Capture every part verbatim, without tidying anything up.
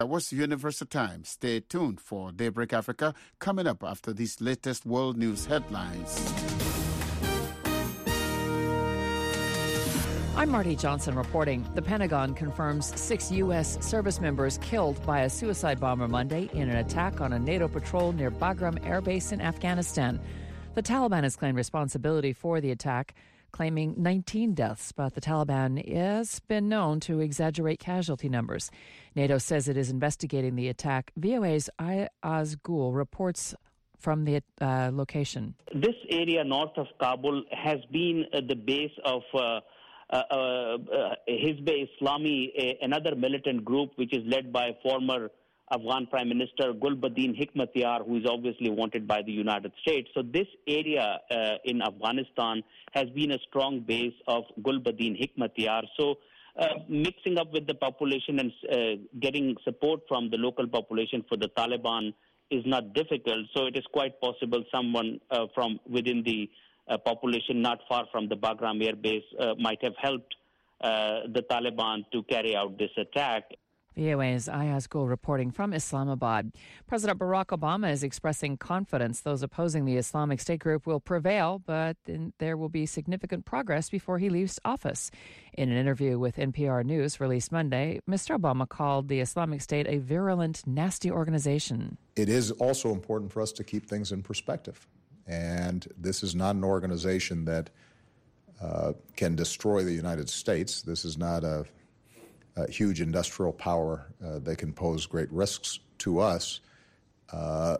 That was Universal Time. Stay tuned for Daybreak Africa coming up after these latest world news headlines. I'm Marty Johnson reporting. The Pentagon confirms six U S service members killed by a suicide bomber Monday in an attack on a NATO patrol near Bagram Air Base in Afghanistan. The Taliban has claimed responsibility for the attack, claiming nineteen deaths, but the Taliban has been known to exaggerate casualty numbers. NATO says it is investigating the attack. V O A's Ayaz Gul reports from the uh, location. This area north of Kabul has been uh, the base of uh, uh, uh, Hizb Islami, uh, another militant group which is led by former Afghan Prime Minister Gulbuddin Hekmatyar, who is obviously wanted by the United States. So this area uh, in Afghanistan has been a strong base of Gulbuddin Hekmatyar. So uh, mixing up with the population and uh, getting support from the local population for the Taliban is not difficult. So it is quite possible someone uh, from within the uh, population not far from the Bagram Air Base uh, might have helped uh, the Taliban to carry out this attack. V O A's Ayaz Gul reporting from Islamabad. President Barack Obama is expressing confidence those opposing the Islamic State group will prevail, but there will be significant progress before he leaves office. In an interview with N P R News released Monday, Mister Obama called the Islamic State a virulent, nasty organization. It is also important for us to keep things in perspective. And this is not an organization that uh, can destroy the United States. This is not a Uh, huge industrial power uh, that can pose great risks to us uh,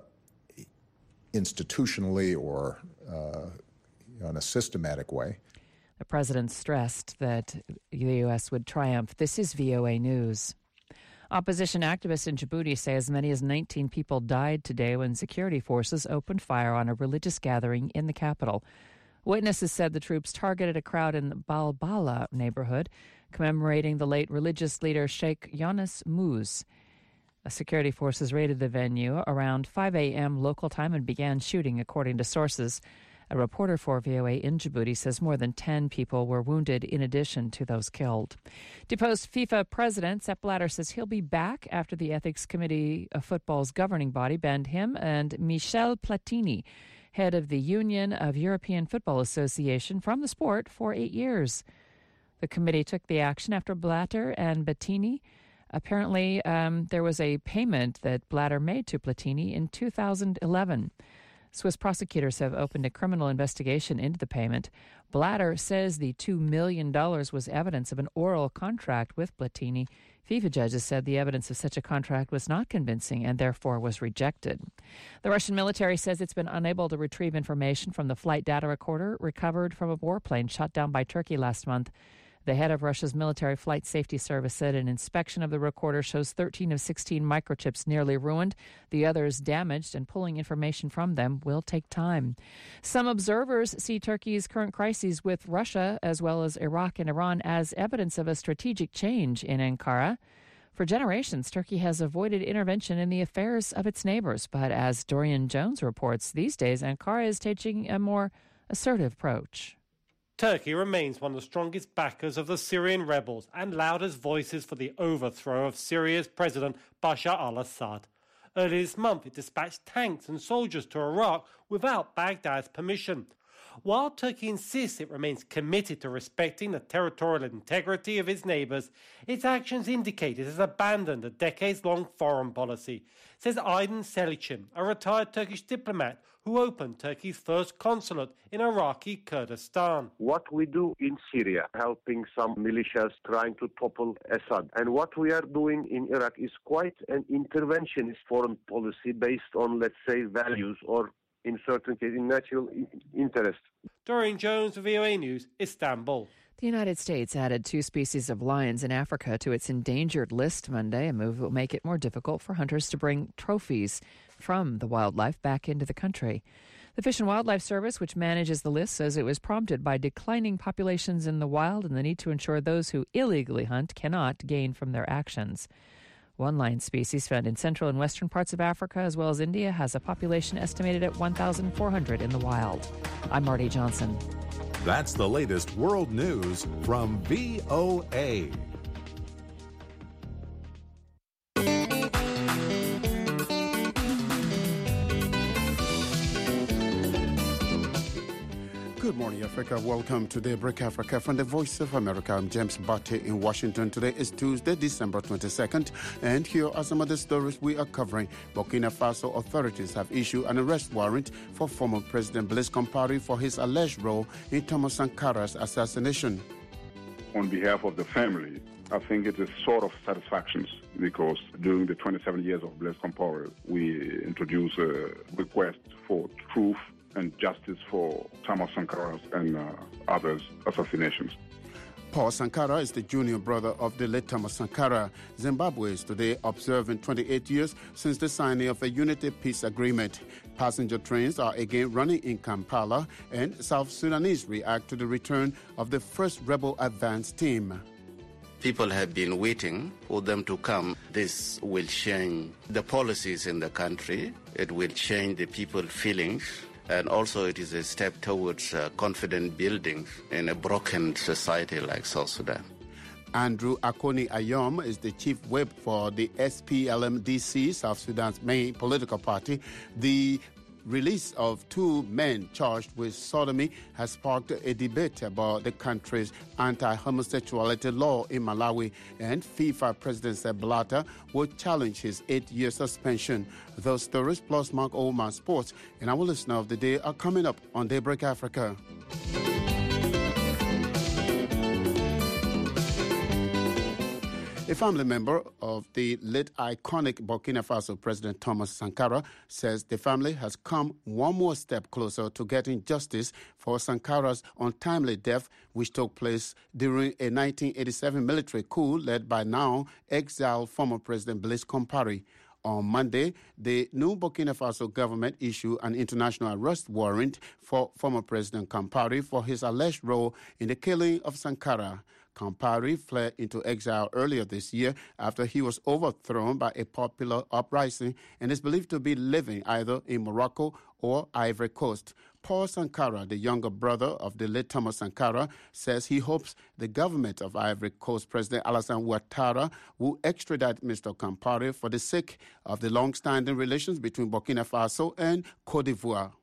institutionally or uh, in a systematic way. The president stressed that the U S would triumph. This is V O A News. Opposition activists in Djibouti say as many as nineteen people died today when security forces opened fire on a religious gathering in the capital. Witnesses said the troops targeted a crowd in the Balbala neighborhood, commemorating the late religious leader Sheikh Yunus Muz. Security forces raided the venue around five a.m. local time and began shooting, according to sources. A reporter for V O A in Djibouti says more than ten people were wounded in addition to those killed. Deposed FIFA president Sepp Blatter says he'll be back after the Ethics Committee of Football's governing body banned him and Michel Platini, head of the Union of European Football Association, from the sport for eight years. The committee took the action after Blatter and Platini. Apparently, um, there was a payment that Blatter made to Platini in two thousand eleven. Swiss prosecutors have opened a criminal investigation into the payment. Blatter says the two million dollars was evidence of an oral contract with Platini. FIFA judges said the evidence of such a contract was not convincing and therefore was rejected. The Russian military says it's been unable to retrieve information from the flight data recorder recovered from a warplane shot down by Turkey last month. The head of Russia's military flight safety service said an inspection of the recorder shows thirteen of sixteen microchips nearly ruined, the others damaged, and pulling information from them will take time. Some observers see Turkey's current crises with Russia, as well as Iraq and Iran, as evidence of a strategic change in Ankara. For generations, Turkey has avoided intervention in the affairs of its neighbors, but as Dorian Jones reports, these days Ankara is taking a more assertive approach. Turkey remains one of the strongest backers of the Syrian rebels and loudest voices for the overthrow of Syria's President Bashar al-Assad. Earlier this month, it dispatched tanks and soldiers to Iraq without Baghdad's permission. While Turkey insists it remains committed to respecting the territorial integrity of its neighbours, its actions indicate it has abandoned a decades-long foreign policy, says Aydin Selicim, a retired Turkish diplomat who opened Turkey's first consulate in Iraqi Kurdistan. What we do in Syria, helping some militias trying to topple Assad, and what we are doing in Iraq is quite an interventionist foreign policy based on, let's say, values or, in certain cases, national interest. Dorian Jones, V O A News, Istanbul. The United States added two species of lions in Africa to its endangered list Monday. A move will make it more difficult for hunters to bring trophies from the wildlife back into the country. The Fish and Wildlife Service, which manages the list, says it was prompted by declining populations in the wild and the need to ensure those who illegally hunt cannot gain from their actions. One lion species found in central and western parts of Africa, as well as India, has a population estimated at one thousand four hundred in the wild. I'm Marty Johnson. That's the latest world news from V O A. Good morning, Africa. Welcome to Daybreak Africa from the Voice of America. I'm James Barty in Washington. Today is Tuesday, December twenty-second, and here are some of the stories we are covering. Burkina Faso authorities have issued an arrest warrant for former President Blaise Compaoré for his alleged role in Thomas Sankara's assassination. On behalf of the family, I think it is sort of satisfaction because during the twenty-seven years of Blaise Compaoré, we introduced a request for truth and justice for Thomas Sankara's and uh, others' assassinations. Paul Sankara is the junior brother of the late Thomas Sankara. Zimbabwe is today observing twenty-eight years since the signing of a unity peace agreement. Passenger trains are again running in Kampala, and South Sudanese react to the return of the first rebel advance team. People have been waiting for them to come. This will change the policies in the country. It will change the people's feelings. And also it is a step towards uh, confident building in a broken society like South Sudan. Andrew Akoni Ayom is the chief whip for the S P L M D C, South Sudan's main political party. The release of two men charged with sodomy has sparked a debate about the country's anti-homosexuality law in Malawi, and FIFA President Sepp Blatter will challenge his eight-year suspension. Those stories plus Mark Oman Sports and our listener of the day are coming up on Daybreak Africa. A family member of the late iconic Burkina Faso President Thomas Sankara says the family has come one more step closer to getting justice for Sankara's untimely death, which took place during a nineteen eighty-seven military coup led by now exiled former President Blaise Compaoré. On Monday, the new Burkina Faso government issued an international arrest warrant for former President Compaoré for his alleged role in the killing of Sankara. Compaoré fled into exile earlier this year after he was overthrown by a popular uprising and is believed to be living either in Morocco or Ivory Coast. Paul Sankara, the younger brother of the late Thomas Sankara, says he hopes the government of Ivory Coast President Alassane Ouattara will extradite Mister Compaoré for the sake of the long-standing relations between Burkina Faso and Côte d'Ivoire.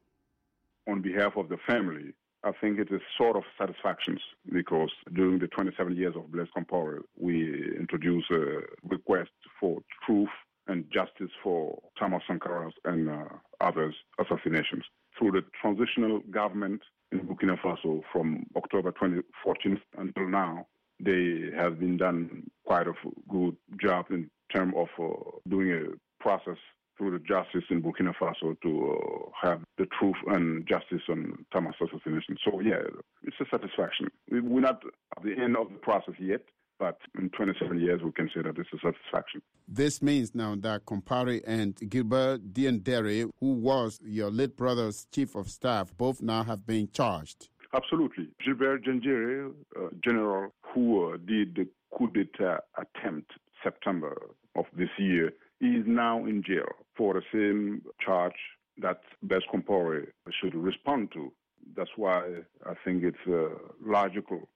On behalf of the family, I think it is sort of satisfaction because during the twenty-seven years of Blaise Compaoré, we introduced a request for truth and justice for Thomas Sankara's and uh, others' assassinations. Through the transitional government in Burkina Faso from October twenty fourteen until now, they have been done quite a good job in terms of uh, doing a process through the justice in Burkina Faso to uh, have the truth and justice on Thomas' assassination. So, yeah, it's a satisfaction. We're not at the end of the process yet, but in twenty-seven years, we can say that it's a satisfaction. This means now that Compaoré and Gilbert Diendéré, who was your late brother's chief of staff, both now have been charged. Absolutely. Gilbert Diendéré, uh, general who uh, did the coup d'etat attempt September of this year, is now in jail for the same charge that Blaise Compaoré should respond to. That's why I think it's uh, logical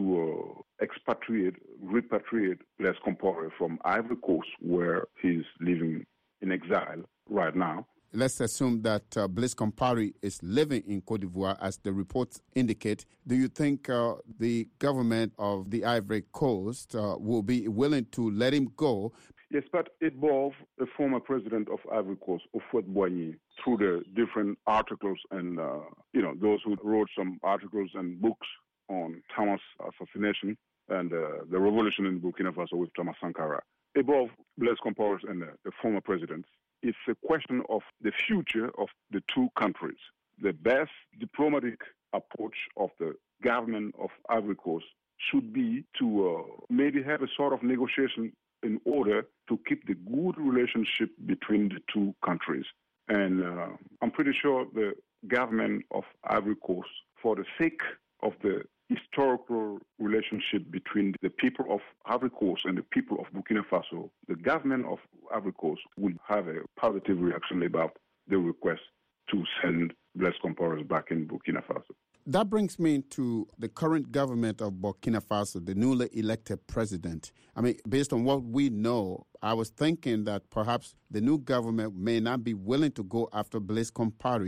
to uh, expatriate, repatriate Blaise Compaoré from Ivory Coast, where he's living in exile right now. Let's assume that uh, Blaise Compaoré is living in Côte d'Ivoire, as the reports indicate. Do you think uh, the government of the Ivory Coast uh, will be willing to let him go? Yes, but it involved the former president of Ivory Coast, Houphouët-Boigny, through the different articles and, uh, you know, those who wrote some articles and books on Thomas' assassination and uh, the revolution in Burkina Faso with Thomas Sankara. Above Blaise Compaoré and uh, the former presidents, it's a question of the future of the two countries. The best diplomatic approach of the government of Ivory Coast should be to uh, maybe have a sort of negotiation in order to keep the good relationship between the two countries. And uh, I'm pretty sure the government of Ivory Coast, for the sake of the historical relationship between the people of Ivory Coast and the people of Burkina Faso, the government of Ivory Coast will have a positive reaction about the request to send Blaise Compaoré back in Burkina Faso. That brings me to the current government of Burkina Faso, the newly elected president. I mean, based on what we know, I was thinking that perhaps the new government may not be willing to go after Blaise Compaoré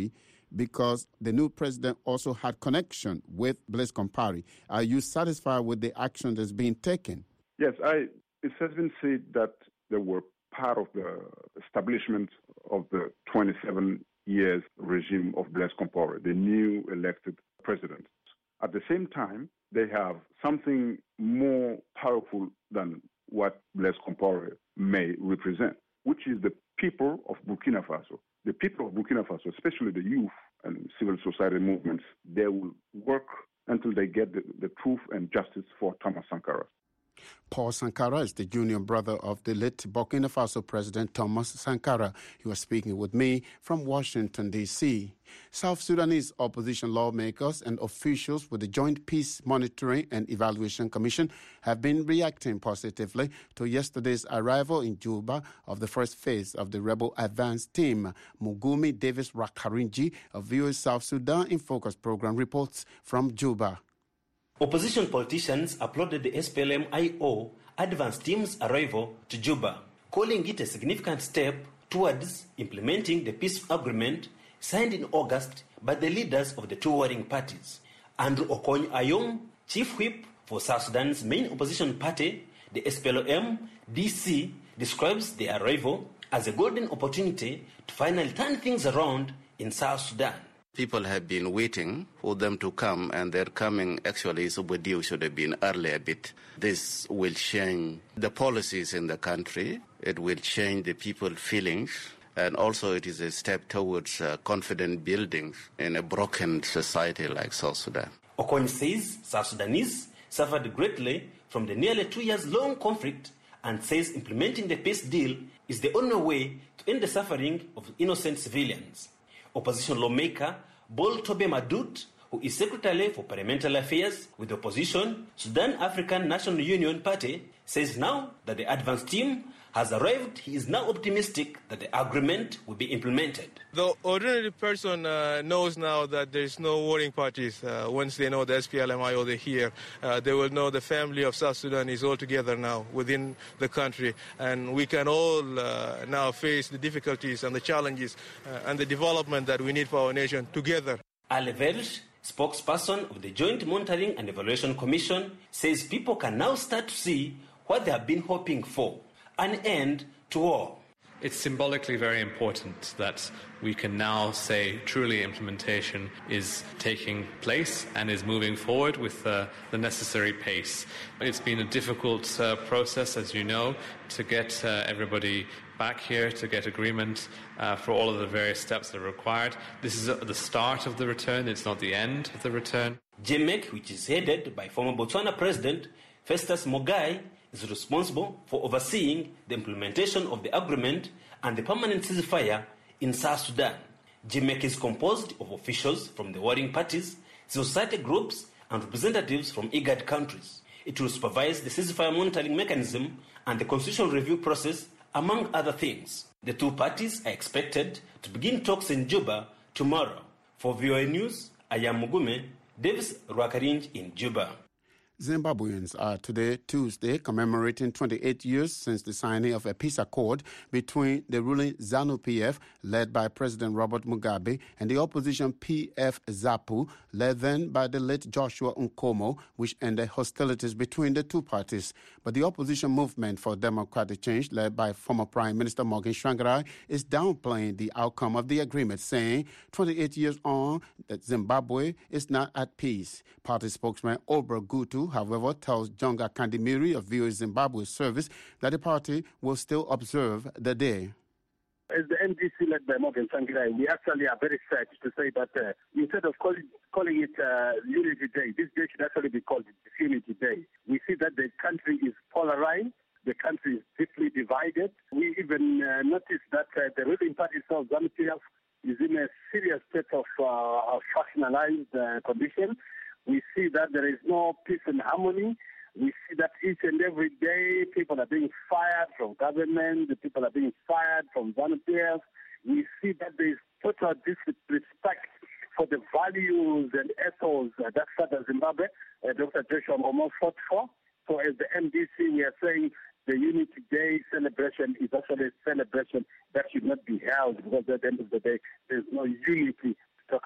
because the new president also had connection with Blaise Compaoré. Are you satisfied with the action that's being taken? Yes, I, it has been said that they were part of the establishment of the twenty-seven years regime of Blaise Compaoré, the new elected president. At the same time, they have something more powerful than what Blaise Compaoré may represent, which is the people of Burkina Faso. The people of Burkina Faso, especially the youth and civil society movements, they will work until they get the, the truth and justice for Thomas Sankara. Paul Sankara is the junior brother of the late Burkina Faso President Thomas Sankara. He was speaking with me from Washington, D C South Sudanese opposition lawmakers and officials with the Joint Peace Monitoring and Evaluation Commission have been reacting positively to yesterday's arrival in Juba of the first phase of the rebel advance team. Mugumi Davis Rakarinji of V O A South Sudan in Focus program reports from Juba. Opposition politicians applauded the S P L M I O advance team's arrival to Juba, calling it a significant step towards implementing the peace agreement signed in August by the leaders of the two warring parties. Andrew Okony Ayom, chief whip for South Sudan's main opposition party, the S P L M D C, describes the arrival as a golden opportunity to finally turn things around in South Sudan. People have been waiting for them to come, and their coming actually is overdue, should have been earlier a bit. This will change the policies in the country. It will change the people's feelings. And also it is a step towards uh, confident building in a broken society like South Sudan. Okony says South Sudanese suffered greatly from the nearly two years long conflict and says implementing the peace deal is the only way to end the suffering of innocent civilians. Opposition lawmaker Bol Tobe Madut, who is Secretary for Parliamentary Affairs with the opposition Sudan African National Union Party, says now that the advance team has arrived, he is now optimistic that the agreement will be implemented. The ordinary person uh, knows now that there is no warring parties. Uh, once they know the S P L M I O, they're here. Uh, they will know the family of South Sudan is all together now within the country. And we can all uh, now face the difficulties and the challenges uh, and the development that we need for our nation together. Ale Verge, spokesperson of the Joint Monitoring and Evaluation Commission, says people can now start to see what they have been hoping for. An end to war. It's symbolically very important that we can now say truly implementation is taking place and is moving forward with uh, the necessary pace. It's been a difficult uh, process, as you know, to get uh, everybody back here, to get agreement uh, for all of the various steps that are required. This is uh, the start of the return, it's not the end of the return. J M E C, which is headed by former Botswana President Festus Mogae, is responsible for overseeing the implementation of the agreement and the permanent ceasefire in South Sudan. J M E C is composed of officials from the warring parties, civil society groups, and representatives from IGAD countries. It will supervise the ceasefire monitoring mechanism and the constitutional review process, among other things. The two parties are expected to begin talks in Juba tomorrow. For V O A News, I am Mugume Davis Rwakarinj in Juba. Zimbabweans are today, Tuesday, commemorating twenty-eight years since the signing of a peace accord between the ruling ZANU-P F, led by President Robert Mugabe, and the opposition P F ZAPU, led then by the late Joshua Nkomo, which ended hostilities between the two parties. But the opposition movement for democratic change, led by former Prime Minister Morgan Tsvangirai, is downplaying the outcome of the agreement, saying twenty-eight years on, that Zimbabwe is not at peace. Party spokesman Obra Gutu, however, tells Jonga Kandimiri of V O A Zimbabwe service that the party will still observe the day. As the M D C led by Morgan Tsvangirai, we actually are very sad to say that uh, instead of calling, calling it uh, Unity Day, this day should actually be called Disunity Day. We see that the country is polarized, the country is deeply divided. We even uh, notice that uh, the ruling party of ZANU-P F is in a serious state of, uh, of factionalized uh, condition. We see that there is no peace and harmony. We see that each and every day people are being fired from government, the people are being fired from volunteers. We see that there is total disrespect for the values and ethos uh, that Southern Zimbabwe, uh, Doctor Joshua Nkomo fought for. So as the M D C, we are saying the Unity Day celebration is actually a celebration that should not be held, because at the end of the day, there's no unity to talk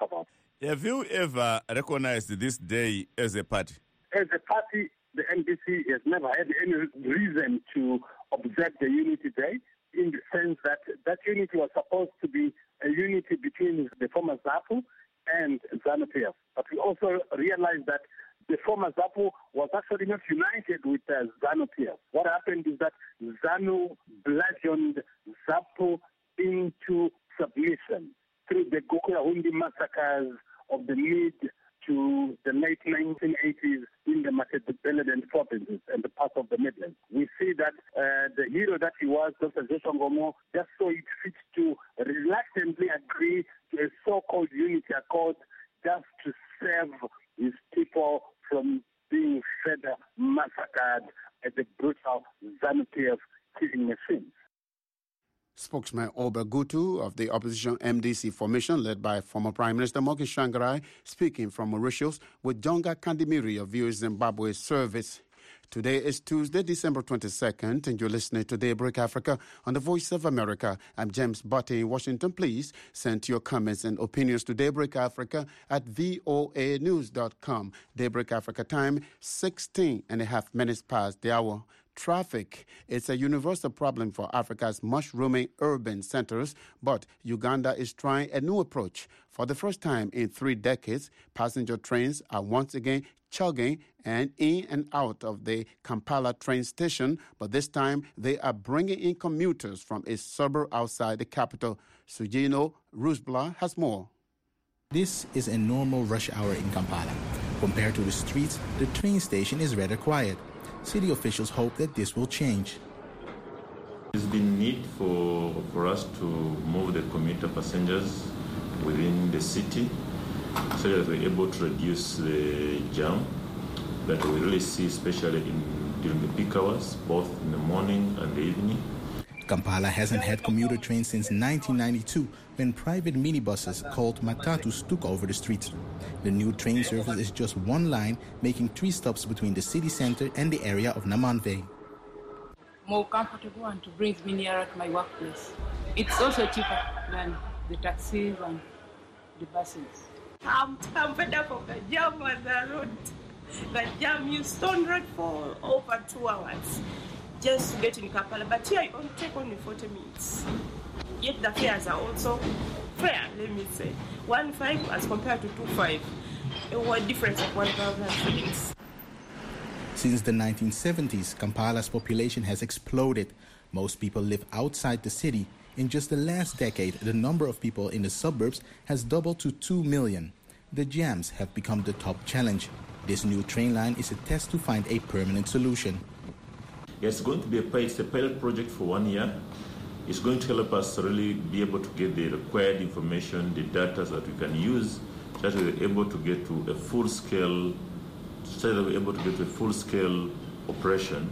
about. Have you ever recognized this day as a party? As a party, the N D C has never had any reason to observe the Unity Day, in the sense that that unity was supposed to be a unity between the former ZAPU and ZANU-P F. But we also realized that the former ZAPU was actually not united with uh, ZANU-P F. What happened is that ZANU bludgeoned ZAPU into submission through the Gukurahundi massacres of the mid to the late nineteen eighties in the Matabeleland provinces and the parts of the Midlands. We see that uh, the hero that he was, Doctor Joshua Ngomo, just saw it fit to reluctantly agree to a so-called unity accord just to save his people from being further massacred at the brutal ZANU-P F killing machines. Spokesman Oba Gutu of the opposition M D C formation, led by former Prime Minister Morgan Shangarai, speaking from Mauritius with Jonga Kandimiri of V O A Zimbabwe service. Today is Tuesday, December twenty-second, and you're listening to Daybreak Africa on the Voice of America. I'm James Butte in Washington. Please send your comments and opinions to Daybreak Africa at voa news dot com. Daybreak Africa time, sixteen and a half minutes past the hour. Traffic is a universal problem for Africa's mushrooming urban centers, but Uganda is trying a new approach. For the first time in three decades, passenger trains are once again chugging and in and out of the Kampala train station, but this time they are bringing in commuters from a suburb outside the capital. Sujino Rusbla has more. This is a normal rush hour in Kampala. Compared to the streets, the train station is rather quiet. City officials hope that this will change. There's been need for, for us to move the commuter passengers within the city so that we're able to reduce the jam that we really see, especially in, during the peak hours, both in the morning and the evening. Kampala hasn't had commuter trains since nineteen ninety-two, when private minibuses called matatus took over the streets. The new train service is just one line, making three stops between the city center and the area of Namanve. More comfortable and to bring me nearer to my workplace. It's also cheaper than the taxis and the buses. I'm, I'm fed up of the jam on the road. The jam, you stone road for over two hours. Just to get in Kampala, but here it only take only forty minutes. Yet the fares are also fair, let me say. One five as compared to two five. A difference of one thousand shillings. Since the nineteen seventies, Kampala's population has exploded. Most people live outside the city. In just the last decade, the number of people in the suburbs has doubled to two million. The jams have become the top challenge. This new train line is a test to find a permanent solution. It's going to be a pilot, it's a pilot project for one year. It's going to help us really be able to get the required information, the data that we can use, so that we're able to get to a full-scale, so that we're able to get to a full-scale operation.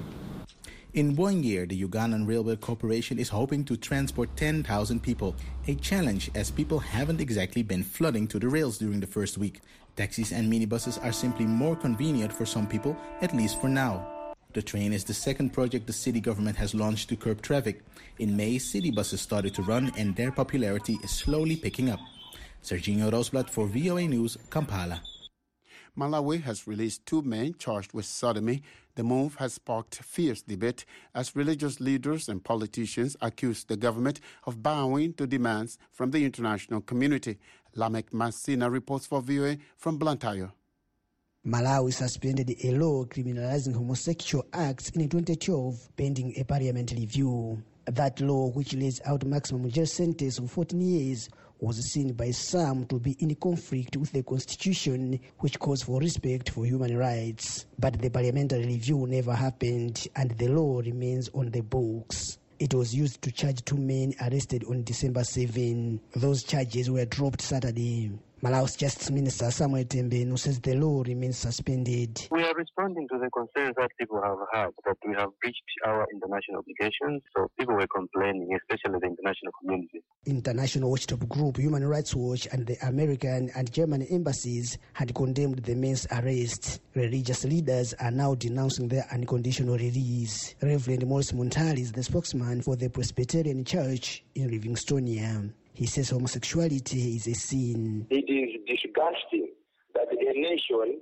In one year, the Ugandan Railway Corporation is hoping to transport ten thousand people, a challenge as people haven't exactly been flooding to the rails during the first week. Taxis and minibuses are simply more convenient for some people, at least for now. The train is the second project the city government has launched to curb traffic. In May, city buses started to run and their popularity is slowly picking up. Serginho Rosblad for V O A News, Kampala. Malawi has released two men charged with sodomy. The move has sparked fierce debate as religious leaders and politicians accuse the government of bowing to demands from the international community. Lamek Masina reports for V O A from Blantyre. Malawi suspended a law criminalizing homosexual acts in twenty twelve, pending a parliament review. That law, which lays out maximum jail sentence of fourteen years, was seen by some to be in conflict with the constitution, which calls for respect for human rights. But the parliamentary review never happened, and the law remains on the books. It was used to charge two men arrested on December seventh. Those charges were dropped Saturday. Malawi's Justice Minister Samuel Tembenu says the law remains suspended. We are responding to the concerns that people have had, that we have breached our international obligations. So people were complaining, especially the international community. International watchdog group Human Rights Watch and the American and German embassies had condemned the men's arrest. Religious leaders are now denouncing their unconditional release. Reverend Morris Montali is the spokesman for the Presbyterian Church in Livingstonia. He says homosexuality is a sin. It is disgusting that a nation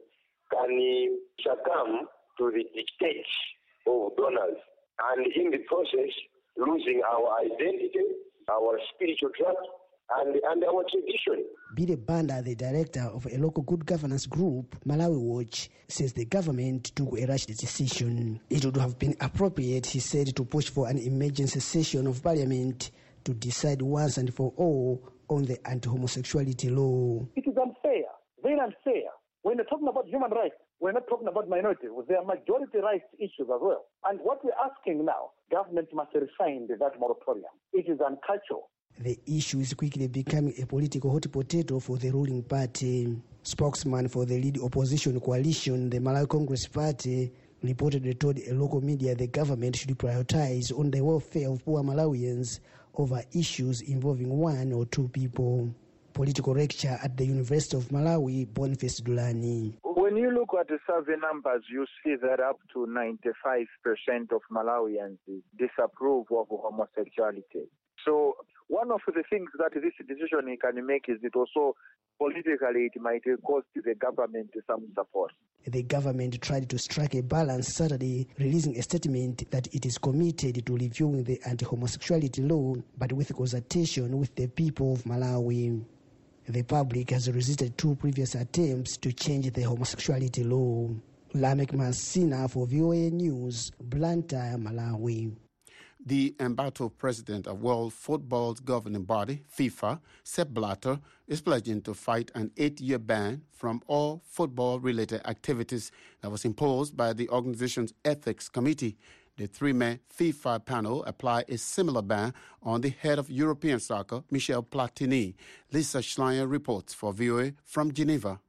can succumb to the dictates of donors and in the process losing our identity, our spiritual trust, and, and our tradition. Bide Banda, the director of a local good governance group, Malawi Watch, says the government took a rash decision. It would have been appropriate, he said, to push for an emergency session of parliament to decide once and for all on the anti-homosexuality law. It is unfair, very unfair. When we're talking about human rights, we're not talking about minorities. There are majority rights issues as well. And what we're asking now, government must rescind that moratorium. It is uncultural. The issue is quickly becoming a political hot potato for the ruling party. Spokesman for the lead opposition coalition, the Malawi Congress Party, reportedly told a local media the government should prioritize on the welfare of poor Malawians over issues involving one or two people. Political lecturer at the University of Malawi, Boniface Dulani. When you look at the survey numbers, you see that up to ninety-five percent of Malawians disapprove of homosexuality. So one of the things that this decision can make is it also politically it might cost the government some support. The government tried to strike a balance Saturday, releasing a statement that it is committed to reviewing the anti-homosexuality law, but with consultation with the people of Malawi. The public has resisted two previous attempts to change the homosexuality law. Lamek Mansina for V O A News, Blantyre, Malawi. The embattled president of World Football's governing body, FIFA, Sepp Blatter, is pledging to fight an eight-year ban from all football-related activities that was imposed by the organization's ethics committee. The three-man FIFA panel applied a similar ban on the head of European soccer, Michel Platini. Lisa Schleyer reports for V O A from Geneva.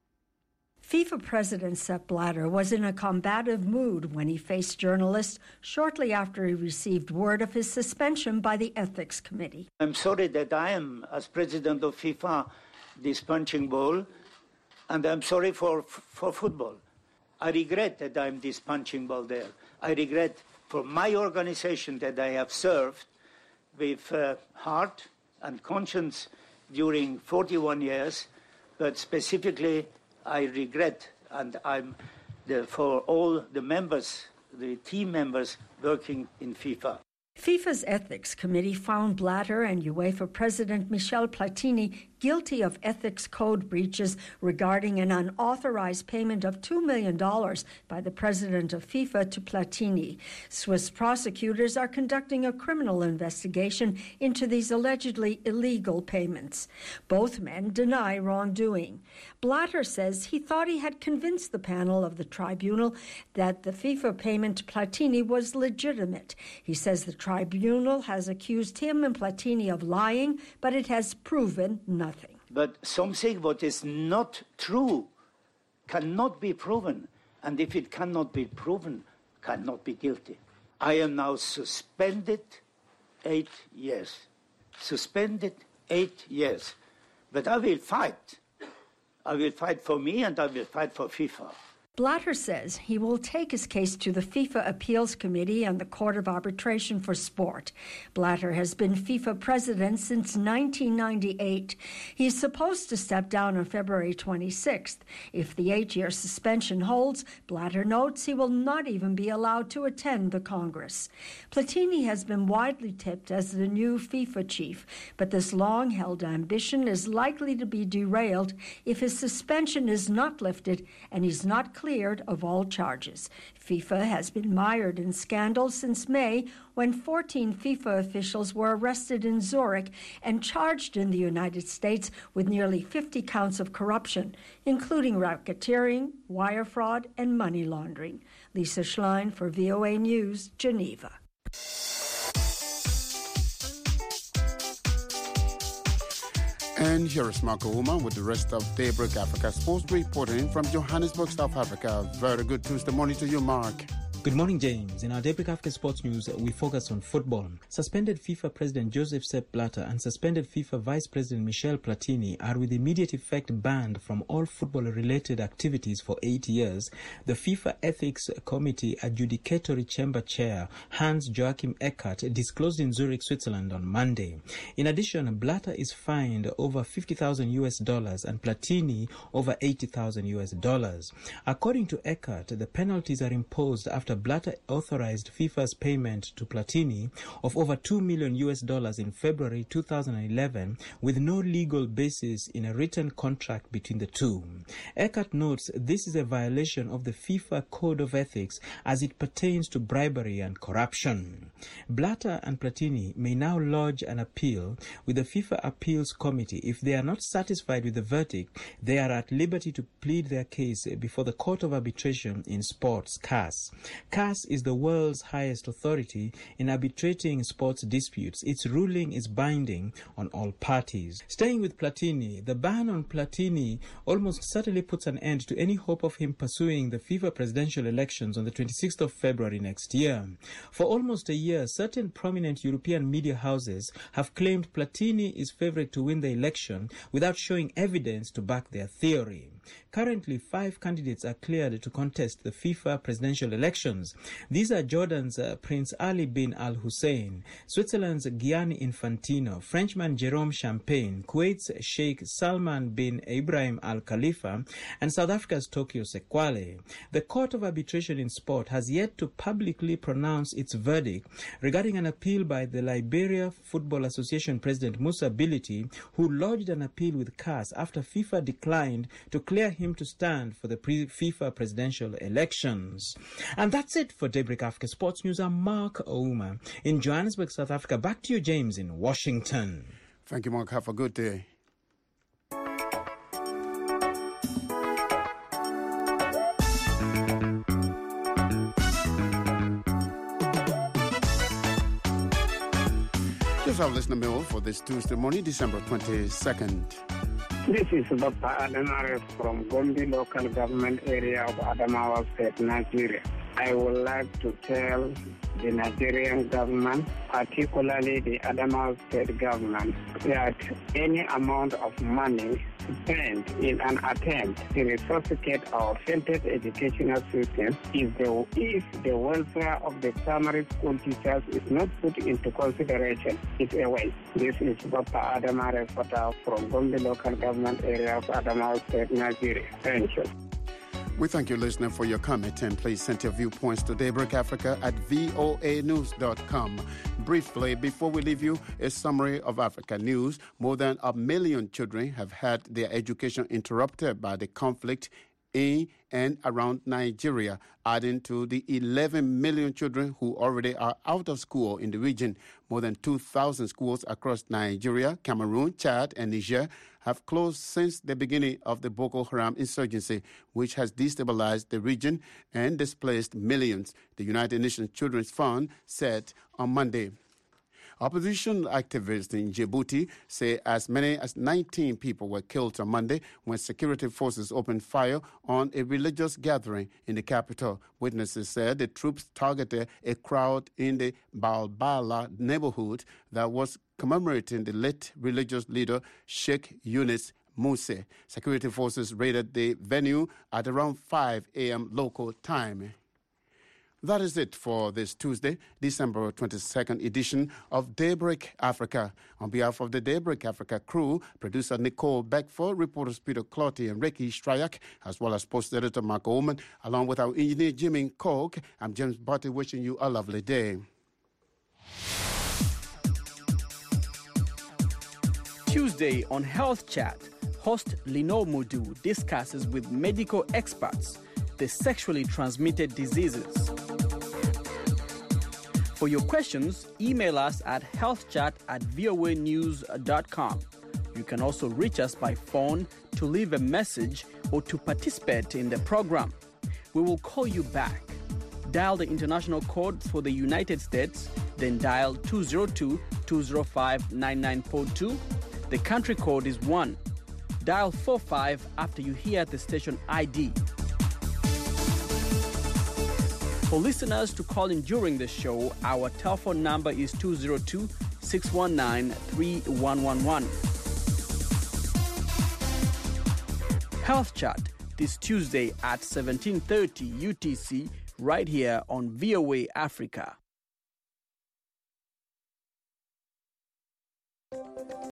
FIFA President Sepp Blatter was in a combative mood when he faced journalists shortly after he received word of his suspension by the Ethics Committee. I'm sorry that I am, as president of FIFA, this punching ball, and I'm sorry for, for football. I regret that I'm this punching ball there. I regret for my organization that I have served with uh, heart and conscience during forty-one years, but specifically I regret, and I'm the, for all the members, the team members working in FIFA. FIFA's Ethics Committee found Blatter and UEFA President Michel Platini guilty of ethics code breaches regarding an unauthorized payment of two million dollars by the president of FIFA to Platini. Swiss prosecutors are conducting a criminal investigation into these allegedly illegal payments. Both men deny wrongdoing. Blatter says he thought he had convinced the panel of the tribunal that the FIFA payment to Platini was legitimate. He says the tribunal has accused him and Platini of lying, but it has proven nothing. But something what is not true cannot be proven, and if it cannot be proven, cannot be guilty. I am now suspended eight years. Suspended eight years. But I will fight. I will fight for me and I will fight for FIFA. Blatter says he will take his case to the FIFA Appeals Committee and the Court of Arbitration for Sport. Blatter has been FIFA president since nineteen ninety-eight. He is supposed to step down on February twenty-sixth. If the eight-year suspension holds, Blatter notes he will not even be allowed to attend the Congress. Platini has been widely tipped as the new FIFA chief, but this long-held ambition is likely to be derailed if his suspension is not lifted and he's not cleared of all charges. FIFA has been mired in scandals since May, when fourteen FIFA officials were arrested in Zurich and charged in the United States with nearly fifty counts of corruption, including racketeering, wire fraud, and money laundering. Lisa Schlein for V O A News, Geneva. And here is Marco Woman with the rest of Daybreak Africa Sports reporting from Johannesburg, South Africa. Very good Tuesday morning to you, Mark. Good morning, James. In our Daybreak Africa Sports News, we focus on football. Suspended FIFA President Joseph Sepp Blatter and suspended FIFA Vice President Michel Platini are with immediate effect banned from all football-related activities for eight years. The FIFA Ethics Committee Adjudicatory Chamber Chair Hans-Joachim Eckert disclosed in Zurich, Switzerland on Monday. In addition, Blatter is fined over fifty thousand U S dollars and Platini over eighty thousand U S dollars. According to Eckert, the penalties are imposed after Blatter authorized FIFA's payment to Platini of over two million U S dollars in February two thousand eleven with no legal basis in a written contract between the two. Eckert notes this is a violation of the FIFA Code of Ethics as it pertains to bribery and corruption. Blatter and Platini may now lodge an appeal with the FIFA Appeals Committee. If they are not satisfied with the verdict, they are at liberty to plead their case before the Court of Arbitration in Sports, C A S. C A S is the world's highest authority in arbitrating sports disputes. Its ruling is binding on all parties. Staying with Platini, the ban on Platini almost certainly puts an end to any hope of him pursuing the FIFA presidential elections on the twenty-sixth of February next year. For almost a year, certain prominent European media houses have claimed Platini is favourite to win the election without showing evidence to back their theory. Currently, five candidates are cleared to contest the FIFA presidential elections. These are Jordan's uh, Prince Ali bin Al Hussein, Switzerland's Gianni Infantino, Frenchman Jerome Champagne, Kuwait's Sheikh Salman bin Ibrahim Al Khalifa, and South Africa's Tokyo Sekwale. The Court of Arbitration in Sport has yet to publicly pronounce its verdict regarding an appeal by the Liberia Football Association President Musa Bility, who lodged an appeal with C A S after FIFA declined to clear him to stand for the pre- FIFA presidential elections. And that's it for Daybreak Africa Sports News. I'm Mark Ouma in Johannesburg, South Africa. Back to you, James, in Washington. Thank you, Mark. Have a good day. Here's our listener mail for this Tuesday morning, December twenty-second. This is Doctor Adenare from Gombe local government area of Adamawa State, Nigeria. I would like to tell the Nigerian government, particularly the Adamawa State government, that any amount of money spent in an attempt to resuscitate our failed educational system, if the, if the welfare of the primary school teachers is not put into consideration, it's a waste. This is Doctor Adamare Fata from Gombe local government area of Adamawa State, Nigeria. Thank you. We thank you, listener, for your comment, and please send your viewpoints to Daybreak Africa at voa news dot com. Briefly, before we leave you, a summary of Africa news. More than a million children have had their education interrupted by the conflict in and around Nigeria, adding to the eleven million children who already are out of school in the region. More than two thousand schools across Nigeria, Cameroon, Chad, and Niger have closed since the beginning of the Boko Haram insurgency, which has destabilized the region and displaced millions, the United Nations Children's Fund said on Monday. Opposition activists in Djibouti say as many as nineteen people were killed on Monday when security forces opened fire on a religious gathering in the capital. Witnesses said the troops targeted a crowd in the Balbala neighborhood that was commemorating the late religious leader Sheikh Yunus Muse. Security forces raided the venue at around five a.m. local time. That is it for this Tuesday, December twenty-second edition of Daybreak Africa. On behalf of the Daybreak Africa crew, producer Nicole Beckford, reporters Peter Clotty and Ricky Stryak, as well as post editor Mark Oman, along with our engineer Jimmy Koch, I'm James Barty wishing you a lovely day. Tuesday on Health Chat, host Lino Mudu discusses with medical experts the sexually transmitted diseases. For your questions, email us at healthchat at voa news dot com. You can also reach us by phone to leave a message or to participate in the program. We will call you back. Dial the international code for the United States, then dial two zero two, two zero five, nine nine four two. The country code is one. Dial four five after you hear the station I D. For listeners to call in during the show, our telephone number is two zero two, six one nine, three one one one. Health Chat this Tuesday at seventeen thirty U T C right here on V O A Africa.